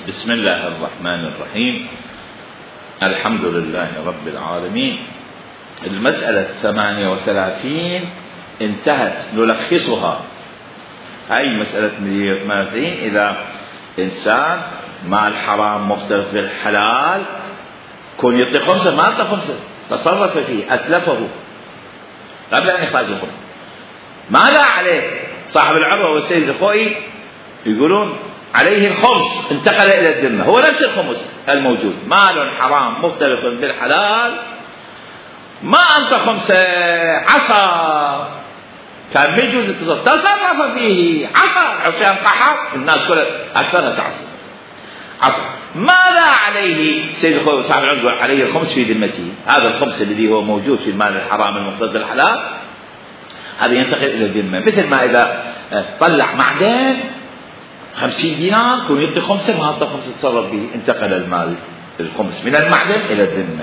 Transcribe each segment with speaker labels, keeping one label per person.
Speaker 1: بسم الله الرحمن الرحيم. الحمد لله رب العالمين. المسألة 38 انتهت، نلخصها. هاي مسألة 138 إذا إنسان مال حرام مختلف بالحلال كون يعطي خمسة، ما أعطى خمسة، تصرف فيه، أتلفه قبل أن يخرج الخمس، ماذا عليه؟ صاحب العروة والسيد الخوئي يقولون عليه الخمس، انتقل إلى الذمة، هو نفس الخمس الموجود، مال حرام مختلف بالحلال، ما أنت خمسة، عصى كان بيجوز تصرف فيه، عصى قحط، الناس كلها أكثرها تعصي عصى. ماذا عليه؟ سيد الخوئي صاحب العروة عليه الخمس في ذمته، هذا الخمس الذي هو موجود في المال الحرام المختلف بالحلال هذا ينتقل إلى الذمة. مثل ما إذا طلع معدن 50 دينار كون يعطي خمسة، ما أعطى خمسة تصرف به، انتقل المال الخمس من المعدن إلى الذمة.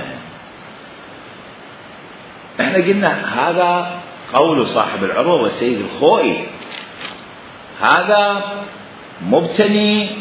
Speaker 1: احنا قلنا هذا قول صاحب العروة والسيد الخوئي، هذا مبتني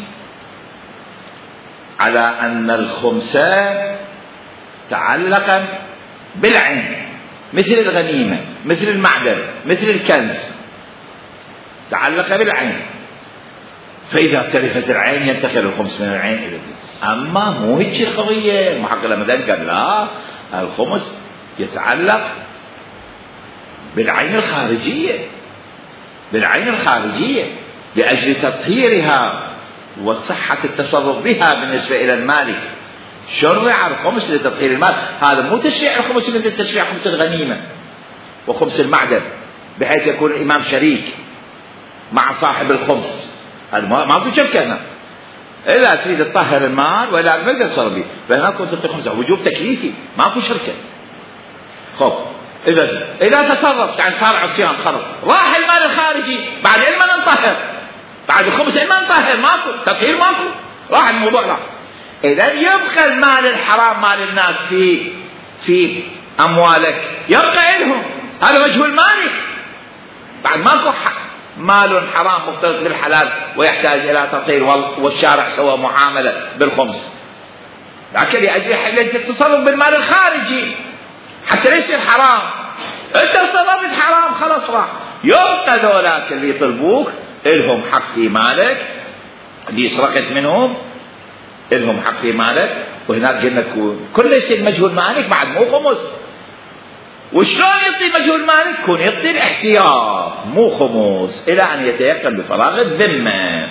Speaker 1: على أن الخمسة تعلق بالعين، مثل الغنيمة، مثل المعدن، مثل الكنز، تعلق بالعين، فإذا تلفت العين ينتقل الخمس من العين إلى الذمة. أما مو هيك القضية، المحقق لما قال لا، الخمس يتعلق بالعين الخارجية، بالعين الخارجية لأجل تطهيرها وصحة التصرف بها بالنسبة إلى المالك. شرع الخمس لتطهير المال، هذا مو تشريع الخمس مثل تشريع خمس الغنيمة وخمس المعدن، بحيث يكون الإمام شريك مع صاحب الخمس، هذا ما في شركة هنا. إذا تريد تطهر المال وإلا ما تقدر تصرف به، فهنا كنت تعطي خمسة، وجوب تكليفي، ماكو شركة. خب إذا تصرف يعني صار عصيان، خلص راح المال الخارجي، بعد ما نطهر، بعد الخمس ما نطهر، ماكو تطهير، ماكو، راح الموضوع راح. إذا يبقى المال الحرام مال الناس في أموالك، يبقى لهم، هذا وجه المالك، بعد ماكو مال حرام مختلط بالحلال ويحتاج إلى تطهير، والشارع سوى معاملة بالخمس، لكن لأجل التصرف بالمال الخارجي حتى ليس الحرام، أنت تصرفت حرام خلاص راح. يبقى ذولاك اللي يطلبوك إلهم حق في مالك، اللي سرقت منهم إلهم حق في مالك. وهناك قلنا كل يصير مجهول مالك بعد مو خمس. وشلون يعطي مجهول مالك؟ كون يعطي الاحتياط مو خمس إلى أن يتيقن بفراغ الذمة.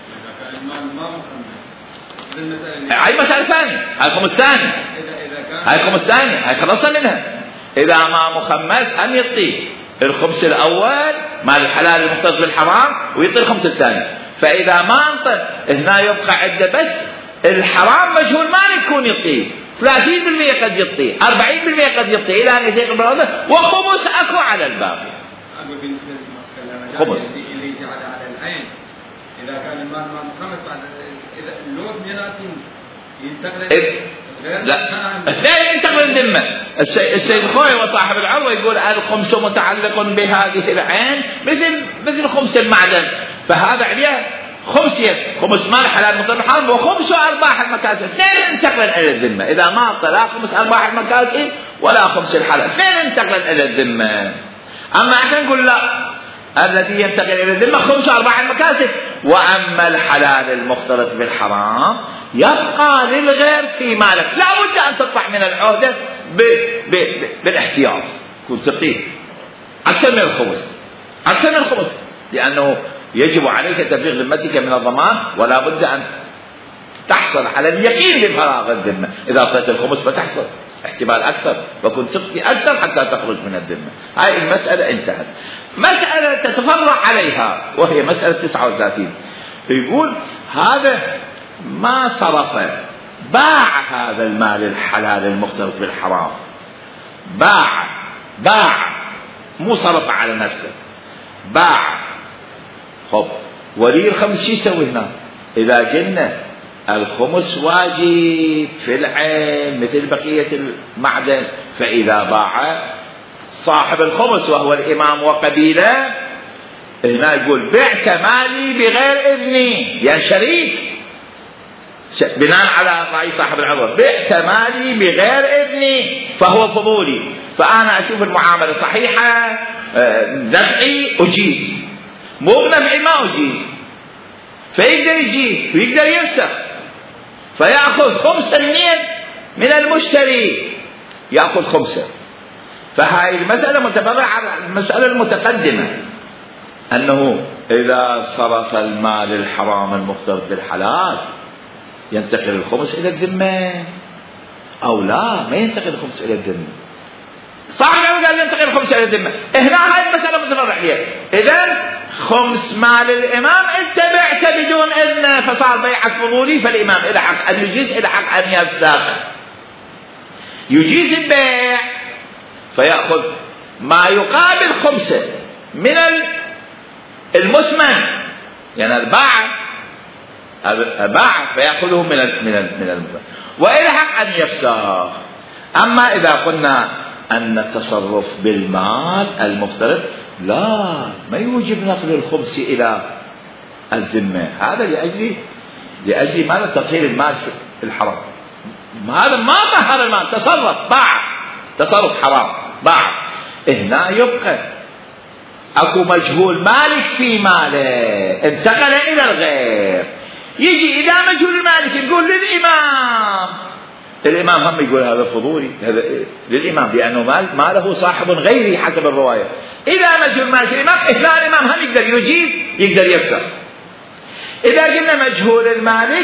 Speaker 1: هاي مسألة ثانية، هاي خمس ثانية، هاي خمس ثانية، هاي خلصنا منها. إذا ما مخمس أن يعطي الخمس الأول مال الحلال المختلط بالحرام ويعطي الخمس الثاني. فإذا ما أنطق هنا يبقى عنده بس الحرام مجهول مالك يكون يعطيه 30% قد يعطيه، 40% قد يعطيه، إلى أن يتيقن بالهذا، وخمس أكو على الباقي. خمس
Speaker 2: اللي يجي على العين إذا كان المال خمس، إذا اللون يناتين ينتقل
Speaker 1: لا، الثاني ينتقل الذمة. السيد الخوئي وصاحب العروة يقول الخمس متعلق بهذه العين مثل خمس المعدن، فهذا عليه خمس مال حلال مختلط بالحرام وخمس أرباح المكاسب، اثنين ينتقل إلى الذمة. إذا ما أعطى لا خمس أرباح المكاسب ولا خمس الحلال، اثنين ينتقل إلى الذمة. أما احنا نقول لا، الذي ينتقل إلى الذمة خمس أرباح المكاسب، وأما الحلال المختلط بالحرام يبقى للغير في مالك. لا بد أن تطلع من العهدة بالاحتياط، كنت تقيه أكثر من الخمس، أكثر من الخمس، لأنه يجب عليك تبليغ ذمتك من الضمان، ولا بد أن تحصل على اليقين بفراغ الذمة. إذا أعطيت الخمس فتحصل احتمال أكثر، وكنت تبقي أكثر حتى تخرج من الذمة. هاي المسألة انتهت. مسألة تتفرع عليها وهي مسألة 39، يقول هذا ما صرف، باع هذا المال الحلال المختلط بالحرام، باع مو صرف على نفسه، باع. خب ولي الخمس شو يسوي هنا؟ إذا قلنا الخمس واجب في العين مثل بقية المعدن، فإذا باع صاحب الخمس وهو الإمام وقبيله، هنا يقول بعت مالي بغير إذني، يعني شريك بناء على رأي صاحب العروة بعت مالي بغير إذني فهو فضولي، فأنا أشوف المعاملة صحيحة نفعي أجيز، مو بنفعي ما أجيز، فيقدر يجيز ويقدر يفسخ، فيأخذ 5 من المشتري، يأخذ 5. فهاي المسألة متفرعة على المسألة المتقدمة، أنه إذا صرف المال الحرام المختلط بالحلال ينتقل الخمس إلى الذمة أو لا، ما ينتقل الخمس إلى الذمة. صاحب العروة قال ينتقل الخمس إلى الذمة. هنا هاي المسألة متفرعة عليها. إذن خمس مال الإمام أنت بعت بدون إذنه فصار بيعك فضولي، فالإمام إلى حق أن يجيز إلى حق أن يفسخ. يجيز البيع فيأخذ ما يقابل 5 من المثمن، يعني الباع فيأخذه من المثمن وإلى حق أن يفسخ. أما إذا قلنا أن التصرف بالمال المختلط لا، ما يوجب نقل الخبز إلى الذمة، هذا لأجل ماذا؟ تطهير المال في الحرام. هذا ما طهر المال، تصرف باع، تصرف حرام باع. هنا يبقى اكو مجهول مالك في ماله انتقل الى الغير، يجي الى مجهول المالك يقول الامام هم يقول هذا فضولي، هذا للامام لانه ماله صاحب غيري حسب الروايه. اذا مجهول مالك الامام، هنا الامام هم يقدر يجيز يقدر يفسخ. اذا قلنا مجهول المالك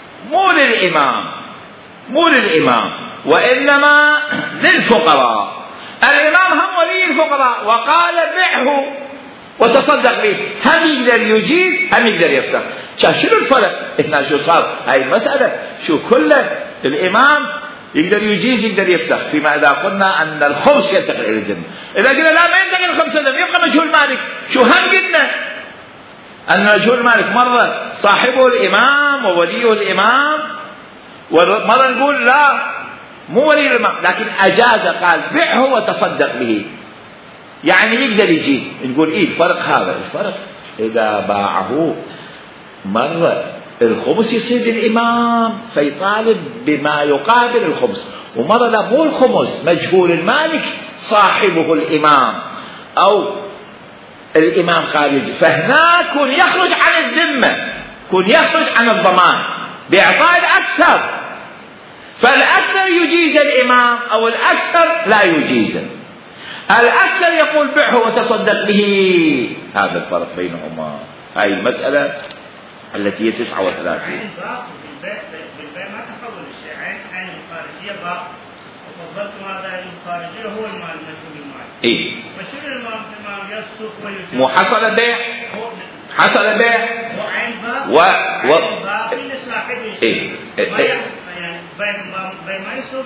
Speaker 1: مو للامام وانما للفقراء، الإمام هم ولي الفقراء وقال بعه وتصدق به، هم يقدر يجيز هم يقدر يفسخ. شنو الفرق؟ هنا شو صار؟ هاي المسألة شو كله الإمام يقدر يجيز يقدر يفسخ، فيما إذا قلنا أن الخمس ينتقل إلى الذمة. إذا قلنا لا ما ينتقل الخمس إلى الذمة يبقى مجهول مالك، شو هم قلنا أن مجهول مالك مرة صاحبه الإمام ووليه الإمام، ومرة نقول لا مو ولي الإمام لكن أجاز، قال بعه وتصدق به، يعني يقدر يجي. نقول إيه الفرق؟ هذا الفرق إذا باعه مرة الخمس يصير الإمام فيطالب بما يقابل الخمس، ومرة لا مو الخمس، مجهول المالك صاحبه الإمام أو الإمام خارج، فهنا كون يخرج عن الذمة، كون يخرج عن الضمان بإعطاء الأكثر، فالأكثر يجيز الإمام أو الأكثر لا يجيز. الأكثر يقول بعه وتصدق به، هذا الفرق بينهما. هاي المسألة التي هي 39.
Speaker 3: بالبيع ما تحول الشيء، عين الخارجية باع وفضلتم هذا الخارجية هو المال مجهول المال.
Speaker 1: إيه.
Speaker 3: فشنو الإمام يسوق ويجيز؟
Speaker 1: مو حصل بيع؟ حصل بيع.
Speaker 3: وعين باع في صاحب الشيء.
Speaker 1: إيه.
Speaker 3: ما يسوي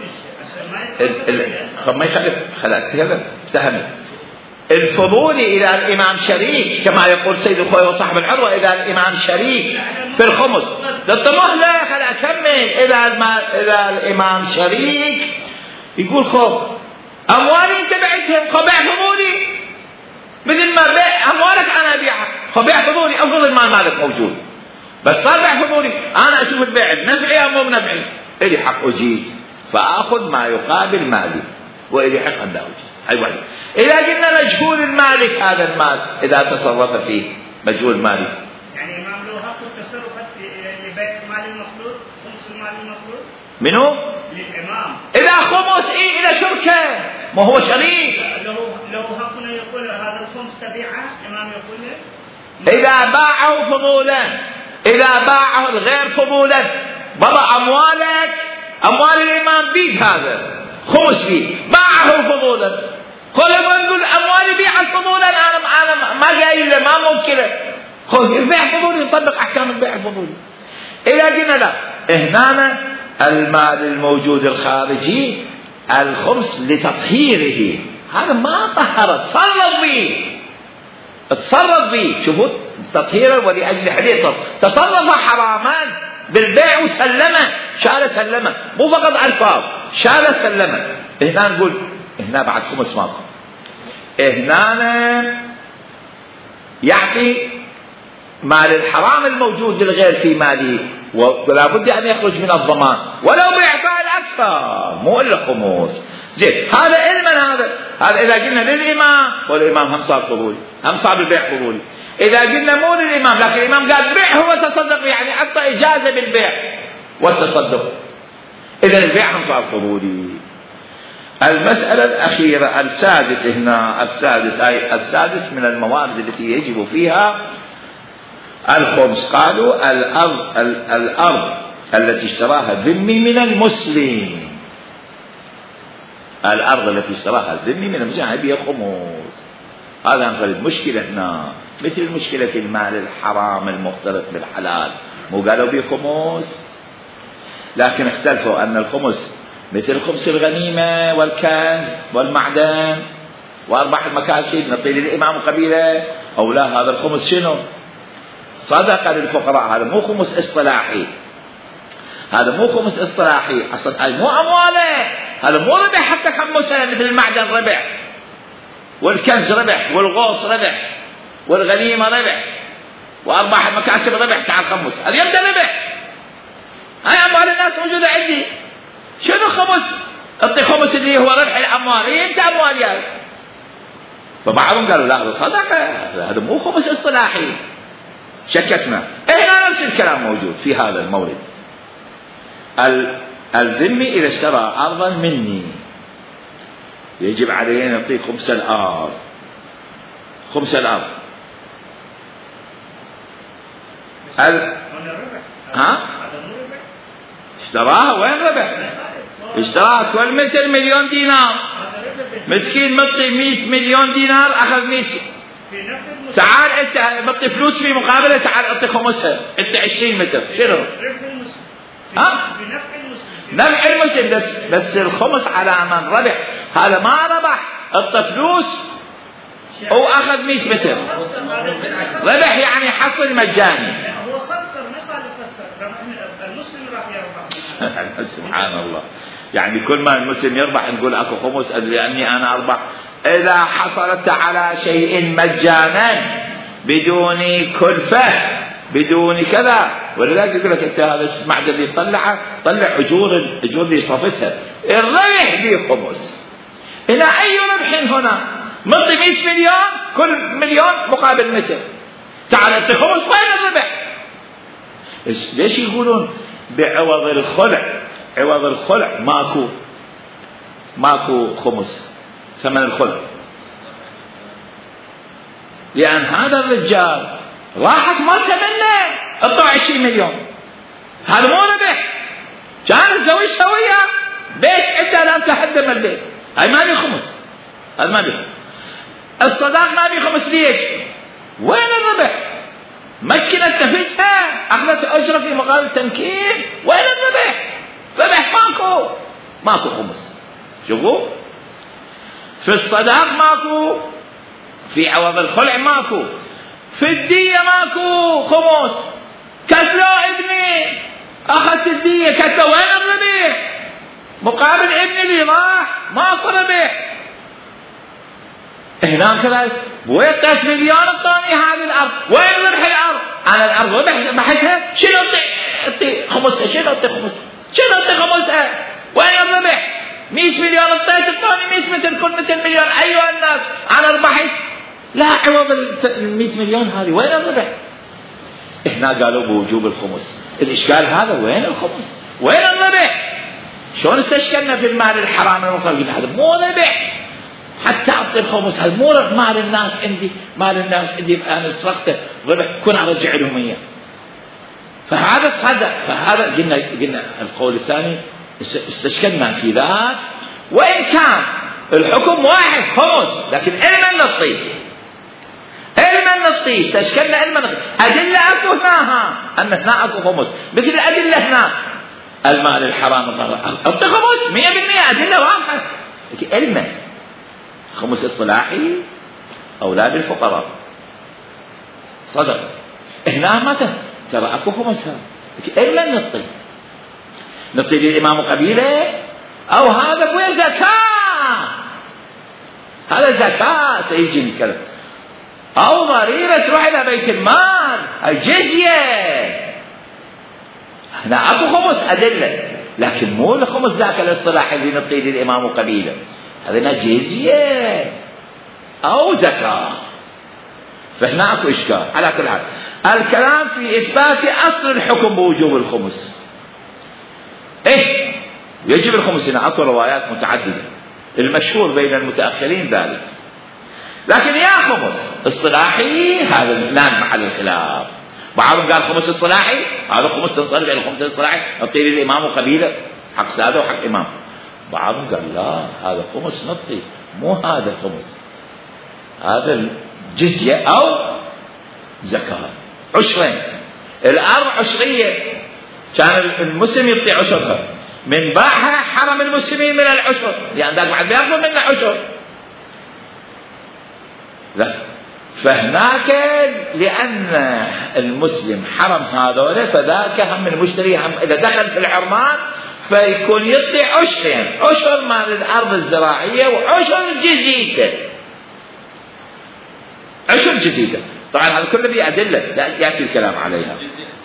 Speaker 3: الشيء
Speaker 1: ما يخالف خلاص كذا افتهمت. الفضولي إذا الإمام شريك كما يقول سيد الخوي وصاحب العروة، إذا الإمام شريك في الخمس للطموح لا خلاص كمل. إذا الإمام شريك يقول خب أموالي أنت بعتهم، خب بيع فضولي مثل ما بيع أموالك أنا أبيعها، خب بيع فضولي، أفضل المال مالك موجود بس صار بيع فضولي، أنا أشوف البيع بنفعي أو مو بنفعي، إلي حق أجيز فأخذ ما يقابل مالي وإلي حق أن لا أجيز. هاي واحدة. إذا قلنا مجهول المالك، هذا المال إذا تصرف فيه مجهول مالك،
Speaker 3: يعني الإمام له حق التصرف لبيع مال المخلوط، خمس المال المخلوط
Speaker 1: منو؟
Speaker 3: للإمام.
Speaker 1: إذا خمس إلى شركة ما هو شريك،
Speaker 3: له حق أن يقول هذا الخمس تبيعه، الإمام يقول
Speaker 1: إذا باعه فضولا، إذا باعه الغير فضولا، بابا أموال الإمام بيك هذا خمس بيك، باعه فضولا، خل نقول أموالي بيعت فضولا، أنا ما جاي له ما موكله، خل البيع فضولي نطبق أحكام البيع الفضولي. إذا قلنا لا، هنا المال الموجود الخارجي الخمس لتطهيره، هذا ما طهر، تصرف به، شوفوا تطهيرا ولأجل حديثه، تصرف حراما بالبيع وسلمه، شال سلمه، مو فقط ألفاظ، شال سلمه. هنا نقول هنا بعد خمس ماضي، هنا يعطي مال الحرام الموجود للغير في ماله ولا بد أن يخرج من الضمان ولو بإعطاء الأكثر مو إلا خمس. زين هذا علما هذا إذا قلنا للإمام والإمام هم صار قبولي هم صار بالبيع قبولي. إذا قلنا مو للإمام لكن الإمام قال بيع هو تصدق يعني أعطى إجازة بالبيع والتصدق إذا البيع هم صار قبولي. المسألة الأخيرة السادس هنا السادس من الموارد التي يجب فيها الخمس. قالوا الأرض التي اشتراها الذمي من المسلم. الأرض التي اشتراها الذمي من المسلم هذه خمس. هذا نقول مشكلة هنا مثل مشكلة المال الحرام المختلط بالحلال مو قالوا به خمس لكن اختلفوا أن الخمس مثل خمس الغنيمة والكنز والمعدن وأرباح المكاسب نعطي للإمام قبيلة أو لا. هذا الخمس شنو؟ صدقة للفقراء. هذا مو خمس اصطلاحي هذا مو خمس اصطلاحي أصلا مو أمواله. هذا مو ربح حتى خمسة مثل المعدن ربح والكنز ربح والغوص ربح والغنيمة ربح وأرباح المكاسب ربح. تعال خمس هذا يبدأ ربح. هاي أموال الناس موجودة عندي شنو خمس؟ أعطي خمس اللي هو ربح الأموال يبدأ أموال يعني. فبعضهم قالوا لا هذا صدقة هذا مو خمس اصطلاحي. شككنا هنا نفس الكلام موجود في هذا المورد. الذمي إذا اشترى أرضا مني يجب عليه أن يعطي خمس الأرض. خمس الأرض اشتراها وين ربح؟ اشتراها كل متر مليون دينار. مسكين مطي 100 مليون دينار أخذ 100. تعال أنت مطي فلوس في مقابلة تعال أعطي خمسها أنت 20 متر شنو؟ نفع المسلم بس الخمس على من ربح. هذا ما ربح أعطى فلوس أو أخذ 100 متر ربح يعني حصل مجاني.
Speaker 3: هو خسر مثل خسر المسلم راح يربح.
Speaker 1: سبحان الله يعني كل ما المسلم يربح نقول أكو خمس لأني أنا أربح. إذا حصلت على شيء مجانا بدون كلفة بدون كذا ولذلك يقول لك أنت هذا المعدن اللي طلع أجور اللي صفتها الربح به خمس. إلى أي ربح هنا؟ مطي 100 مليون كل مليون مقابل متر تعال أنت خمس وين الربح؟ ليش يقولون بعوض الخلع؟ عوض الخلع ماكو خمس ثمن الخلع لأن هذا الرجال راحت مالته منه اعطوا 20 مليون. هذا مو ربح. كان الزوج سوية بيت انت لم تهدم البيت هاي ما بي خمس. هذا ما بي الصداق ما بي خمس. ليش؟ وين الربح؟ مكنت نفسها أخذت أجرة في مقابل تمكين. وين الربح؟ ربح ماكو خمس. شوفوا في الصداق ماكو في عوض الخلع ماكو في الدية ماكو خمس. كتلو ابني أخذت الدية كتلو وين الربح؟ مقابل ابني اللي راح ماكو ربح. هنا كذا وين 3 مليون اعطوني هذه الأرض وين ربح الأرض؟ أنا الأرض ربحتها شنو أعطي خمسها؟ شنو أعطي خمسها؟ وين الربح؟ 100 مليون اعطوني 100 متر كل متر مليون. أيها الناس أنا ربحت لا عوض 100 مليون هذه وين الربح؟ هنا قالوا بوجوب الخمس. الإشكال هذا وين الخمس؟ وين الربح؟ شلون استشكلنا في المال الحرام المخالف؟ هذا مو ربح حتى أعطي الخمس. هذا مو مال الناس عندي أنا سرقته ربح كن أرجع لهم إياه. فهذا صدق. فهذا قلنا القول الثاني استشكلنا في ذات وإن كان الحكم واحد خمس لكن علما نطي استشكلنا علما نطي. أدلة أكو هناها أن هنا أكو خمس مثل الأدلة هنا المال الحرام أعطي خمس 100% أدلة واضحة لكن علما خمس اصطلاحي أولاد الفقراء صدق. هنا ما ترى أكو خمسها لكن علما نطي للإمام قبيلة أو هذا بوين زكاة. هذا زكاة سيجي الكلام أو ضريبة تروح إلى بيت المال الجزية. هنا اكو خمس ادله، لكن مو الخمس ذاك الاصطلاح اللي نعطيه للامام وقبيله، هذا جزيه او زكاه. فهنا اكو اشكال. على كل حال الكلام في اثبات اصل الحكم بوجوب الخمس. يجب الخمس. هنا اكو روايات متعدده، المشهور بين المتاخرين ذلك، لكن يا خمس اصطلاحي هذا لا محل الخلاف. بعضهم قال خمس اصطلاحي، هذا خمس تنصرف الى الخمس الاصطلاحي نعطيه للامام وقبيله حق ساده وحق امام. بعضهم قال لا، هذا خمس نعطي، مو هذا خمس، هذا الجزيه او زكاه. عشرين، الارض عشريه، كان المسلم يعطي عشرها، من باعها حرم المسلمين من العشر، لان ذاك بعد بياخذ منه عشر. لا، فهناك لأن المسلم حرم هذول، فذاك هم المشتري هم إذا دخل في الحرمان فيكون يعطي عشرين، عشر مال الأرض الزراعية وعشر جزيته، عشر جزيته. طبعا هذا كله بأدلة لا يأتي الكلام عليها.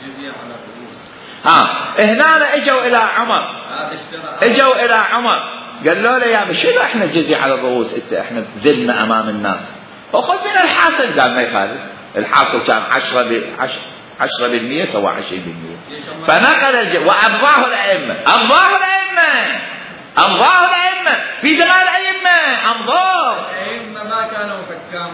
Speaker 1: هنا اجوا إلى عمر، اجوا إلى عمر قالوا له يا شنو احنا جزية على الرؤوس، احنا ذلنا أمام الناس، وخذ من الحاصل. قال ما يخالف، الحاصل كان 10% سوى 20%. فنقل وأمضاه الأئمة، أمضاه الأئمة، أمضاه الأئمة في زمان الأئمة، أمضاه
Speaker 2: الأئمة ما كانوا حكام،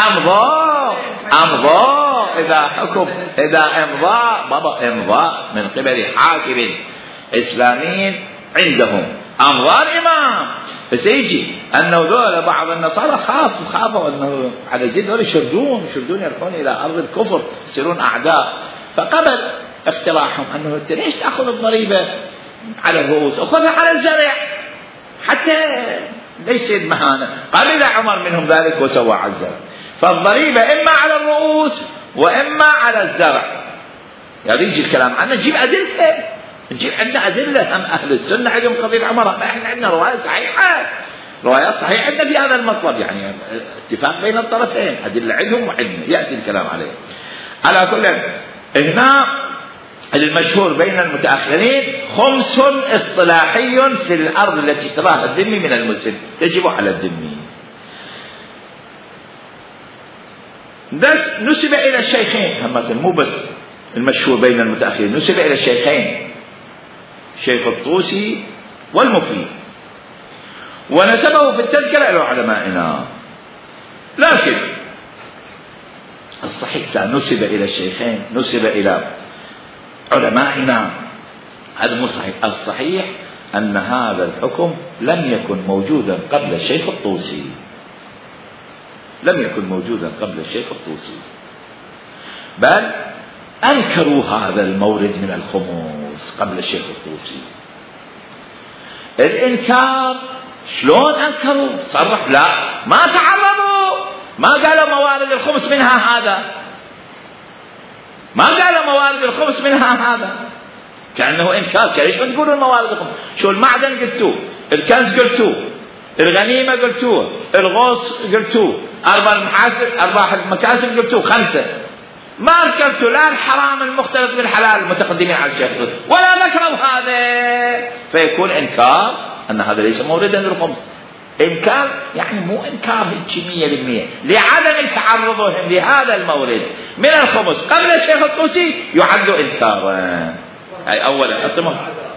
Speaker 1: أمضاه إذا حكم، إذا إمضاء بابا إمضاء من قبل حاكم إسلامي عندهم، أمضاء الإمام. فسيجي أنه ذول بعض النصارى خافوا أنه على جد ذول يشردون يرحون إلى أرض الكفر، يصيرون أعداء. فقبل اقتراحهم أنه أنت ليش تأخذ الضريبة على الرؤوس، أخذها على الزرع حتى ليس مهانة. قبل عمر منهم ذلك وسوى على الزرع. فالضريبة إما على الرؤوس وإما على الزرع. يعني يجي الكلام عنه نجيب أدلته، نجيب عندنا أدلة. هم أهل السنة عندهم قضية عمر، احنا عندنا روايات صحيحة، روايات صحيحة عندنا في هذا المطلب، يعني اتفاق بين الطرفين، أدلة عندهم وعندنا يأتي الكلام عليه. على كل هنا المشهور بين المتأخرين خمس اصطلاحي في الأرض التي اشتراها الذمي من المسلم تجب على الذمي. بس نسب إلى الشيخين، هم مو بس المشهور بين المتأخرين، نسب إلى الشيخين، الشيخ الطوسي والمفيد، ونسبه في التذكرة إلى علمائنا. لكن الصحيح نسب إلى الشيخين، نسب إلى علمائنا، هذا مو صحيح. الصحيح أن هذا الحكم لم يكن موجودا قبل الشيخ الطوسي، لم يكن موجودا قبل الشيخ الطوسي، بل أنكروا هذا المورد من الخمس قبل الشيخ الطوسي. الإنكار شلون أنكروا؟ صرح لا، ما تعرضوا، ما قالوا موارد الخمس منها هذا، ما قالوا موارد الخمس منها هذا، كأنه إنكار. ليش ما تقولوا الموارد الخمس؟ شو المعدن قلتوه، الكنز قلتوه، الغنيمة قلتوه، الغوص قلتوه، أرباح المكاسب قلتوه 5. ما ذكرتوا لا الحرام المختلط بالحلال المتقدمين على الشيخ ولا ذكروا هذا، فيكون إنكار أن هذا ليس موردا للخمس. إنكار يعني مو إنكار 100%، لعدم تعرضهم لهذا المورد من الخمس قبل الشيخ الطوسي يعد إنكارا. أي أولا أطمه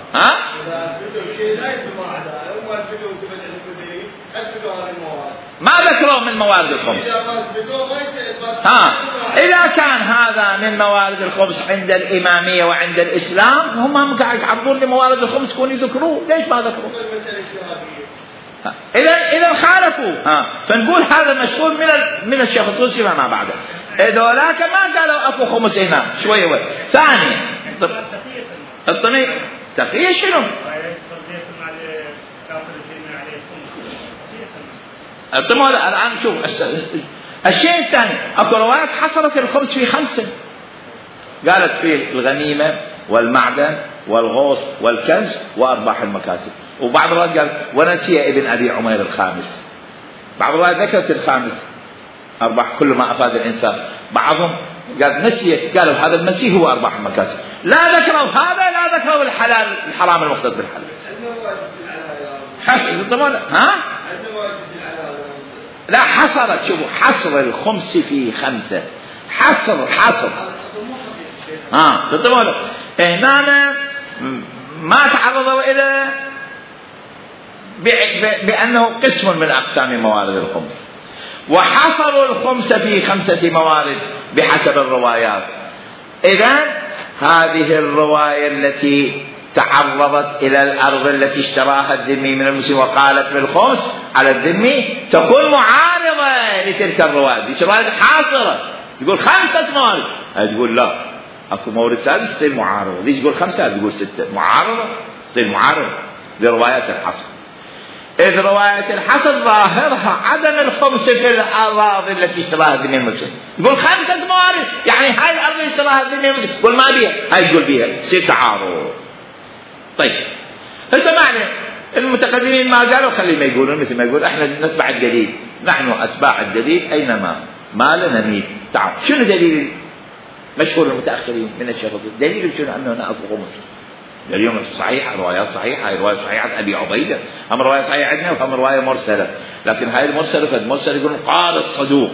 Speaker 1: ما ذكروا من موارد الخمس. إذا كان هذا من موارد الخمس عند الإمامية وعند الإسلام، هم قاعد يعرضون لموارد الخمس كون يذكروه، ليش ما ذكروا؟ إذا خالفوا فنقول هذا مشهور من الشيخ الطوسي وما بعده. ذولاك ما قالوا أكو خمس هنا شوية. ثانيا الطمي تقية شنو؟ الآن شوف الشيء الثاني، أكو روايات حصرت الخمس في 5، قالت فيه الغنيمة والمعدن والغوص والكنز وأرباح المكاسب. وبعض الروايات قال ونسي ابن أبي عمير الخامس، بعض الروايات ذكرت الخامس أرباح كل ما أفاد الإنسان، بعضهم قال نسي، قالوا هذا المسيح هو أرباح المكاسب. لا ذكروا هذا، لا ذكروا الحلال الحرام المختص بالحلال. ها؟ لا حصرت، شوفوا حصر الخمس في 5 حصر هنا ما تعرضوا إلى بأنه قسم من أقسام موارد الخمس، وحصروا الخمس في 5 موارد بحسب الروايات. إذن هذه الرواية التي تعرضت إلى الأرض التي اشتراها الذمي من المسلم وقالت بالخمس على الذمي تكون معارضة لتلك الرواية. دي رواية حاصرة، يقول 5 موارد، هذا يقول لا أكو مورد ثالث تصير معارضة. ليش يقول 5؟ هذا يقول 6 معارضة، تصير معارضة لروايات الحصر. إذ رواية الحصر ظاهرها عدم الخمس في الأراضي التي اشتراها الذمي المسلم. يقول 5 موارد، يعني هاي الأرض اللي اشتراها الذمي المسلم يقول ما بيها، هاي يقول بيها، يصير تعارض. طيب هسه معنى المتقدمين ما قالوا خلي ما يقولون مثل ما يقول احنا نتبع الجديد، نحن اتباع الجديد اينما ما لنا نميل. تعال شنو دليل مشهور المتاخرين من الشيخ؟ دليل شنو؟ انه هنا اكو خمس. دليل صحيح، روايات صحيحه، هاي روايه صحيحه ابي عبيده، هم روايه صحيحه عندنا وهم روايه مرسله، لكن هاي المرسله فالمرسل يقول قال الصدوق،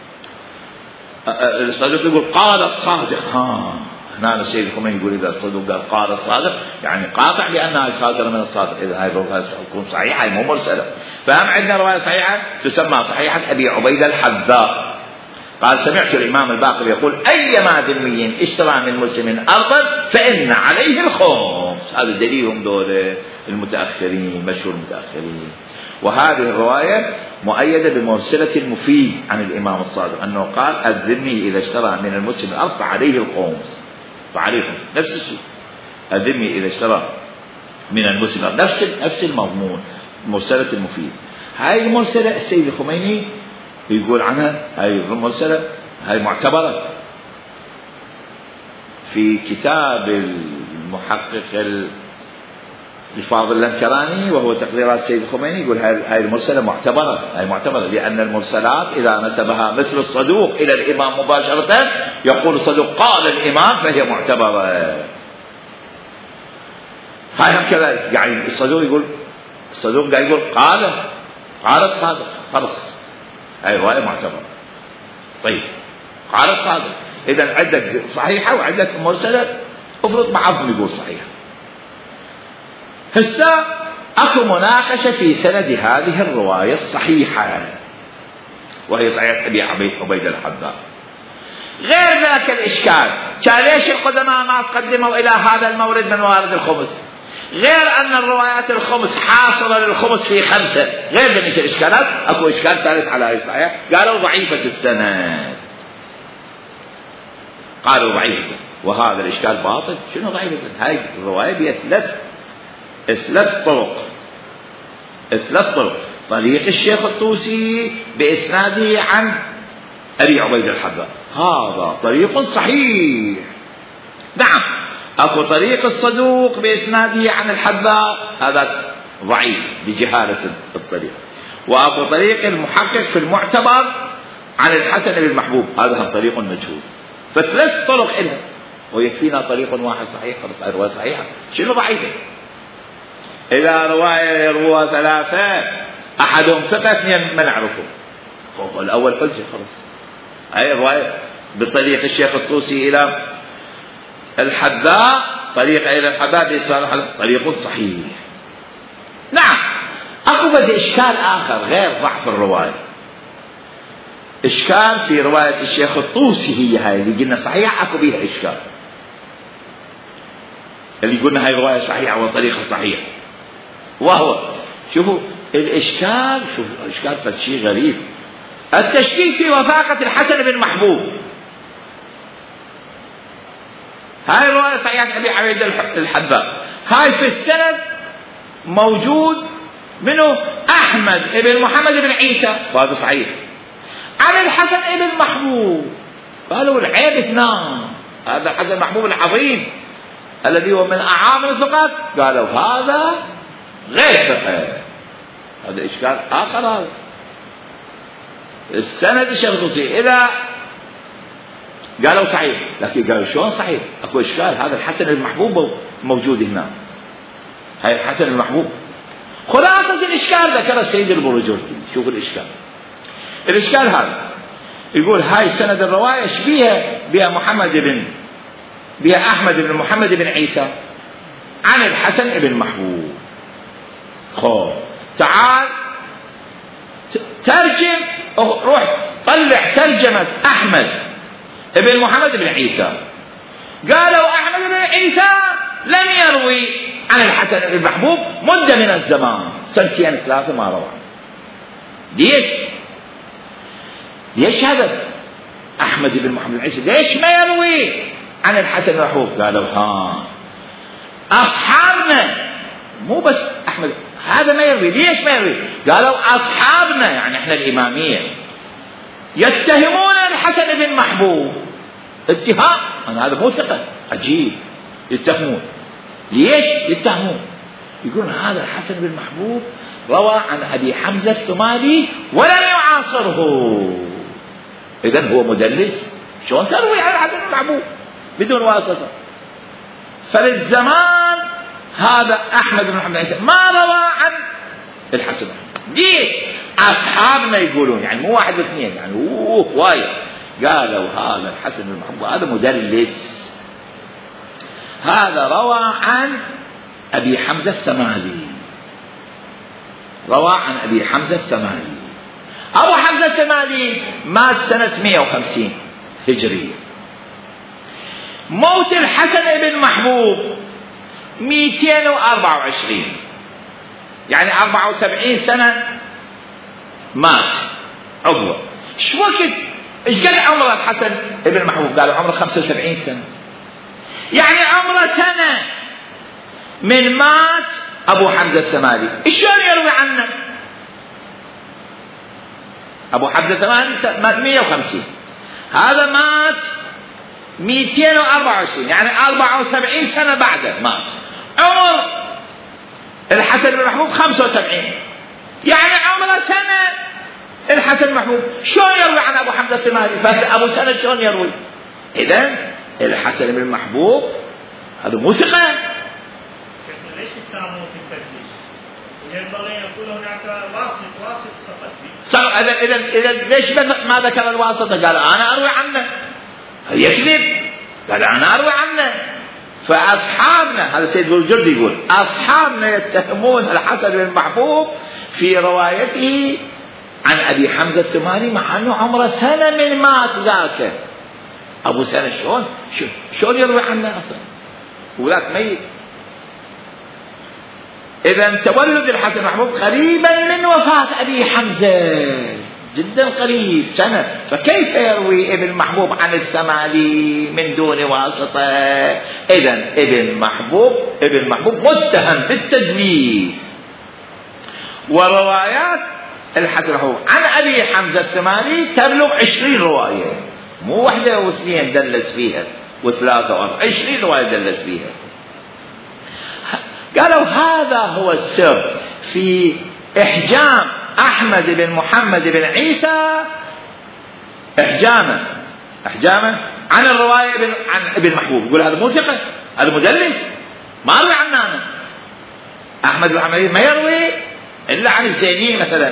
Speaker 1: الصدوق يقول قال الصادق. هنا السيد الخميني يقول إذا الصدوق قال قال الصادق يعني قاطع بأنها صادرة من الصادق، إذا هاي الرواية تكون صحيحة هي مو مرسلة. فهم عندنا رواية صحيحة تسمى صحيحة أبي عبيدة الحذاء قال سمعت الإمام الباقر يقول أيما ذمي اشترى من مسلم أرضا فإن عليه الخمس. هذا دليلهم دول المتأخرين، مشهور المتأخرين. وهذه الرواية مؤيدة بمرسلة المفيد عن الإمام الصادق أنه قال الذمي إذا اشترى من المسلم الأرض فعليه الخمس، فعليكم نفس الشيء. الذمي إذا اشترى من المسلم نفس المضمون، مرسلة المفيد. هاي المرسلة السيد الخميني يقول عنها هاي المرسلة هاي معتبرة في كتاب المحقق الفاضل اللانكراني وهو تقريرات السيد الخميني، يقول هاي المرسلة معتبرة، هاي معتبرة لأن المرسلات إذا نسبها مثل الصدوق إلى الإمام مباشرة يقول الصدوق قال الإمام فهي معتبرة. هاي هم كذا يعني الصدوق يقول، الصدوق قاعد يقول قال الصادق، خلص هاي رواية معتبرة. طيب قال الصادق، إذا عندك صحيحة وعندك مرسلة، افرض بعضهم يقول صحيحة. هسه اكو مناقشة في سند هذه الرواية الصحيحة وهي صحيحة أبي عبيدة الحذاء. غير ذاك الإشكال، كان ليش القدماء ما قدموا إلى هذا المورد من موارد الخمس؟ غير أن الروايات الخمس حاصلة للخمس في 5، غير ذلك الإشكالات اكو إشكال ثالث على هذه الصحيحة، قالوا ضعيفة السند، قالوا ضعيفة، وهذا الإشكال باطل. شنو ضعيفة السند؟ هاي الرواية بها 3 طرق. طريق الشيخ الطوسي بإسناده عن أبي عبيدة الحذاء، هذا طريق صحيح. نعم أكو طريق الصدوق بإسناده عن الحذاء، هذا ضعيف بجهالة الطريق. وأكو طريق المحقق في المعتبر عن الحسن بن محبوب، هذا طريق مجهول. ف3 طرق إلها، ويكفينا طريق واحد صحيح، رواية صحيحة. شنو ضعيفة؟ إذا رواية يروها 3 أحدهم ثقة 2 ما نعرفه، الأول حجة خلاص. هاي الرواية بطريق الشيخ الطوسي إلى الحذاء، طريق إلى الحذاء بإسناد طريق صحيح. نعم أكو بس إشكال آخر غير ضعف الرواية، إشكال في رواية الشيخ الطوسي، هي هاي اللي قلنا صحيح أكو بيها إشكال، اللي قلنا هاي رواية صحيحة وطريقة صحيحة. وهو شوفوا الإشكال، شوفوا الإشكال فشي غريب، التشكيك في وثاقة الحسن بن محبوب. هاي رواية صحيحة أبي عبيدة الحذاء، هاي في السند موجود منه أحمد بن محمد بن عيسى، وهذا صحيح، عن الحسن بن محبوب. قالوا العيب 2، هذا الحسن محبوب العظيم الذي هو من أعظم الثقات، قالوا هذا غير ثقة. هذا إشكال آخر. هذا السند الشيخ الطوسي إلى قالوا صحيح، لكن قالوا شلون صحيح؟ اكو اشكال، هذا الحسن المحبوب موجود هنا، هاي الحسن المحبوب. خلاصة الاشكال ذكر السيد البرجردي. شوفوا الاشكال هذا يقول هاي سند الرواية بها أحمد بن محمد بن عيسى عن الحسن بن محبوب. خو تعال ترجم، روح طلع ترجمة أحمد بن محمد بن عيسى. قالوا أحمد بن عيسى لم يروي عن الحسن بن محبوب مدة من الزمان، 2-3 ما روى. ليش هذا أحمد بن محمد بن عيسى ليش ما يروي عن الحسن بن محبوب؟ قالوا أصحابنا، مو بس أحمد هذا ما يروي. ليش ما يروي؟ قالوا أصحابنا، يعني إحنا الإمامية، يتهمون الحسن بن محبوب اتهام، هذا مو ثقة، عجيب يتهمون. ليش يتهمون؟ يقولون هذا الحسن بن محبوب روى عن أبي حمزة الثمالي ولم يعاصره، إذن هو مدلس. شلون تروي عن الحسن بن محبوب بدون واسطة؟ فللزمان هذا أحمد بن محمد عيسى ما روى عن الحسن بن محبوب. ليش؟ أصحابنا يقولون، يعني مو 1 و2، يعني وايد. قالوا هذا الحسن بن محبوب هذا مدلس، هذا روى عن أبي حمزة الثمالي، روى عن أبي حمزة الثمالي. أبو حمزة الثمالي مات سنة 150 هجرية. موت الحسن بن محبوب 224، يعني 74 سنة مات عقبه. شو وقت ايش قد عمره الحسن بن محبوب؟ قالوا عمره 75 سنة، يعني عمره سنة من مات أبو حمزة الثمالي. شلون يروي عنه؟ أبو حمزة الثمالي مات 150، هذا مات 224، يعني 74 سنة بعده مات. عمر الحسن بن محبوب 75، يعني عمره سنة الحسن بن محبوب. شلون يروي عن أبو حمزة الثمالي؟ فأبو سنة شلون يروي؟ إذن الحسن بن محبوب هذا مو ثقة.
Speaker 3: ليش التعامل في التدليس؟ ينبغي أن يكون هناك واسط سقط فيه.
Speaker 1: إذا ليش ما ذكر الواسطة؟ قال أنا أروي عنه، يكذب، قال أنا أروي عنه. فأصحابنا، هذا سيد البرجردي يقول أصحابنا يتهمون الحسن بن محبوب في روايته عن أبي حمزة الثمالي مع أنه عمره سنة من مات ذاك. أبو سنة شلون يروي عنه أصلا؟ وذاك ميت. إذا تولد الحسن محبوب قريبا من وفاة أبي حمزة، جدا قريب، سنة. فكيف يروي ابن محبوب عن الثمالي من دون واسطة؟ إذا ابن محبوب متهم بالتدليس. وروايات الحسن محبوب عن أبي حمزة الثمالي تبلغ 20 رواية، مو 1 و2 دلس فيها و3 و4، 20 رواية دلس فيها. قالوا هذا هو السر في إحجام أحمد بن محمد بن عيسى، إحجامه عن الرواية عن ابن محبوب. يقول هذا مو ثقة، هذا مدلس، ما أروي عنه أنا. أحمد بن محمد ما يروي إلا عن الزيني مثلا،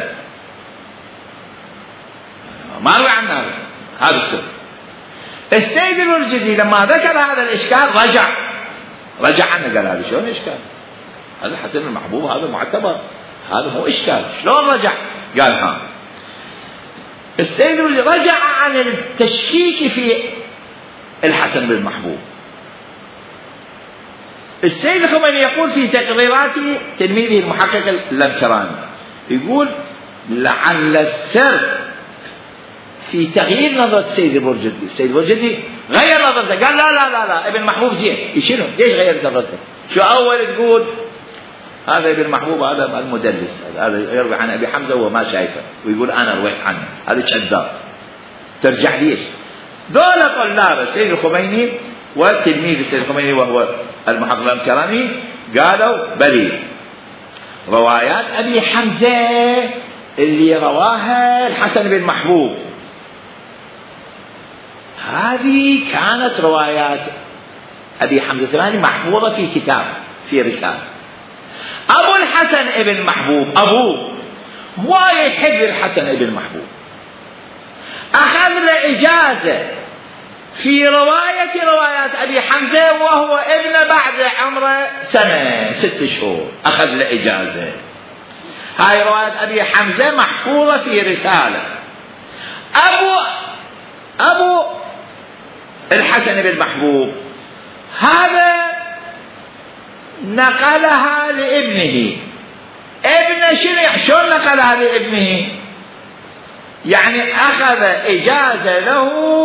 Speaker 1: ما أروي عنه. هذا السر. السيد البرجردي لما ذكر هذا الإشكال رجع عنه، قال هذا شلون إشكال؟ هذا الحسن بن محبوب هذا معتبر، هذا مو إشكال. شلون رجع؟ قال السيد رجع عن التشكيك في الحسن بن محبوب. السيد الخميني يقول في تقريرات تلميذه المحقق اللمسراني، يقول لعل السر في تغيير نظرة السيد البرجردي. السيد البرجردي غير نظرته، قال لا ابن محبوب زين. يشيله ليش غير نظرته؟ شو أول تقول هذا ابن محبوب هذا المدلس، هذا يروي عن أبي حمزة وهو ما شايفه ويقول أنا رويت عنه، هذا كذاب. ترجع ليش؟ دول طلاب السيد الخميني وتلميذ السيد الخميني وهو المحقق اللمسراني قالوا بلي روايات أبي حمزة اللي رواها الحسن بن محبوب هذه كانت روايات أبي حمزة الثمالي محفوظة في كتاب، في رسالة. أبو الحسن ابن محبوب أبوه هو يحب الحسن ابن محبوب، أخذ له إجازة في روايات أبي حمزة وهو ابن بعد عمره سنة 6 شهور، أخذ له إجازة. هاي رواية أبي حمزة محفوظة في رسالة. أبو الحسن بن محبوب هذا نقلها لابنه. ابن شلون نقلها لابنه؟ يعني أخذ إجازة له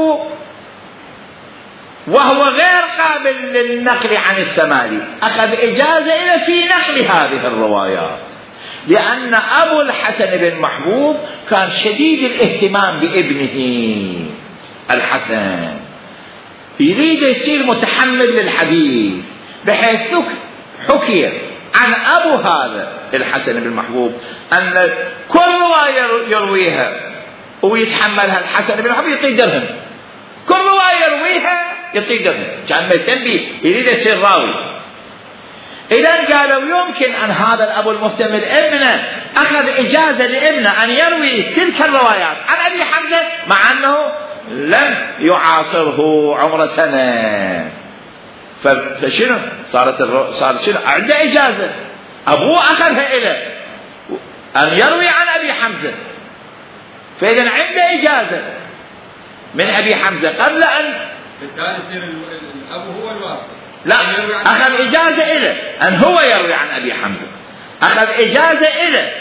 Speaker 1: وهو غير قابل للنقل عن الثمالي، أخذ إجازة له في نقل هذه الروايات، لأن أبو الحسن بن محبوب كان شديد الاهتمام بابنه الحسن، يريد يصير متحمل للحديث، بحيث حكي عن أبو هذا الحسن بن محبوب أن كل رواية يرويها ويتحملها الحسن بن محبوب يعطيه درهم، كل رواية يرويها يعطيه درهم، كان مهتم به، يريد يصير راوي. إذن قالوا يمكن أن هذا الأبو المهتم لابنه أخذ إجازة لابنه أن يروي تلك الروايات عن أبي حمزة مع أنه لم يعاصره عمر سنة. فشنو صارت شنو؟ عنده إجازة، أبوه أخذها إليه أن يروي عن أبي حمزة، فإذن عنده إجازة من أبي حمزة قبل أن
Speaker 2: بالتالي يصير الأبو هو الواسطة.
Speaker 1: لا، أخذ إجازة إليه أن هو يروي عن أبي حمزة، أخذ إجازة إليه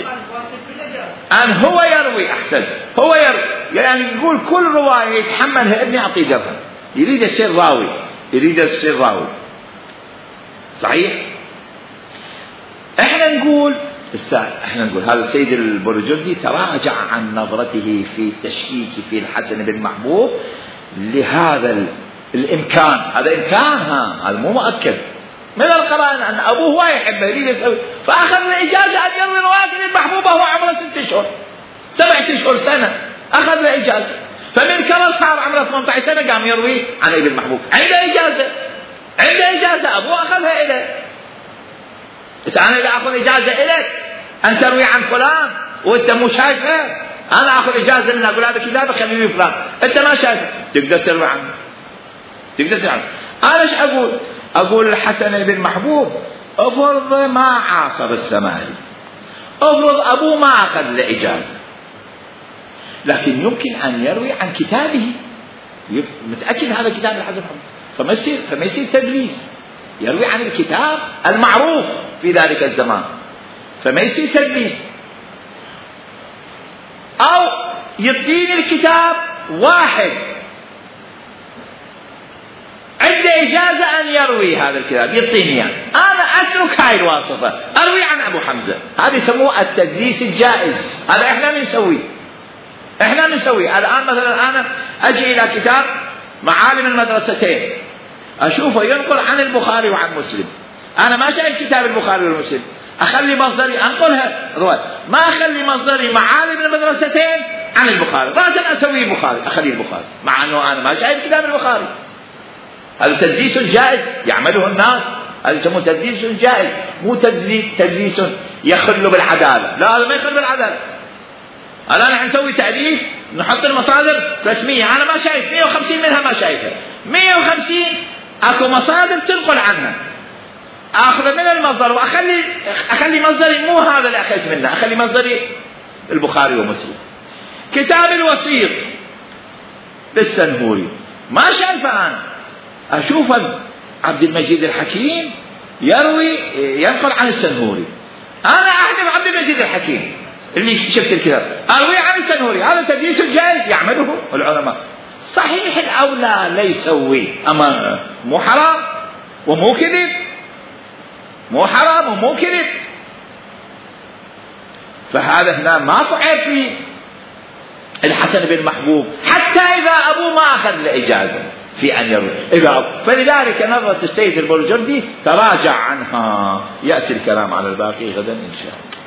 Speaker 1: أن هو يروي. أحسن، هو يروي، يعني يقول كل رواية يتحملها ابني أعطيه درهم، يريد يصير راوي، يريد يصير راوي. صحيح؟ احنا نقول هذا السيد البرجردي تراجع عن نظرته في التشكيك في الحسن بن محبوب لهذا الإمكان. هذا إمكان، هذا مو مؤكد من القرآن أن أبوه هو يحبه يريد يسوي، فأخذ الإجازة أن يروي رواية المحبوبة وهو عمره 6 شهور 7 شهور سنة، أخذ الإجازة. فمن كما صار عمره 18 سنة قام يروي عن ابن محبوب، عنده إجازة أبوه أخذها إليه. بس أنا إذا أخذ إجازة إليك أن تروي عن فلان وأنت مو شايفه، أنا أخذ إجازة من أقول هذا كتابة خليني فلان، أنت ما شايفه، تقدر تروي عنه، تقدر تروي عنه. أنا إيش أقول الحسن بن محبوب أفرض ما عاصر الثمالي، أفرض أبوه ما أخذ له إجازة، لكن يمكن أن يروي عن كتابه، متأكد هذا كتاب الحسن بن محبوب، فما يصير تدليس، يروي عن الكتاب المعروف في ذلك الزمان، فما يصير تدليس. أو يديني الكتاب واحد عنده إجازة أن يروي هذا الكتاب، يعطيني يعني، أنا أترك هاي الواسطة أروي عن أبو حمزة، هذا يسموه التدليس الجائز. هذا إحنا نسويه الآن. مثلا أنا أجي إلى كتاب معالم المدرستين أشوفه ينقل عن البخاري وعن مسلم، أنا ما شايف كتاب البخاري والمسلم، أخلي مصدري أنقلها رواية، ما أخلي مصدري معالم المدرستين عن البخاري، راسا أسوي البخاري، أخلي البخاري مع أنه أنا ما شايف كتاب البخاري. هذا تدليس جائز يعمله الناس، هذا يسموه تدليس جائز، مو تدليس يخل بالعدالة، لا هذا ما يخل بالعدالة. الآن نحن نسوي تأليف، نحط المصادر رسمية، أنا ما شايف 150 منها ما شايفها، 150 أكو مصادر تنقل عنها، أخذ من المصدر وأخلي مصدري مو هذا اللي أخذت منه، أخلي مصدري البخاري ومسلم. كتاب الوسيط للسنهوري ما شايفه أنا، أشوف عبد المجيد الحكيم ينقل عن السنهوري، أنا أحدث عبد المجيد الحكيم اللي شفت الكتاب أروي عن السنهوري، هذا تدليس جائز يعمله العلماء. صحيح الأولى لا يسوي، أما مو حرام ومو كذب، مو حرام ومو كذب. فهذا هنا ما عيب في الحسن بن محبوب حتى إذا أبوه ما أخذ الإجازة في أن يروي. فلذلك نظرة السيد البرجردي تراجع عنها. يأتي الكلام على الباقي غدا إن شاء الله.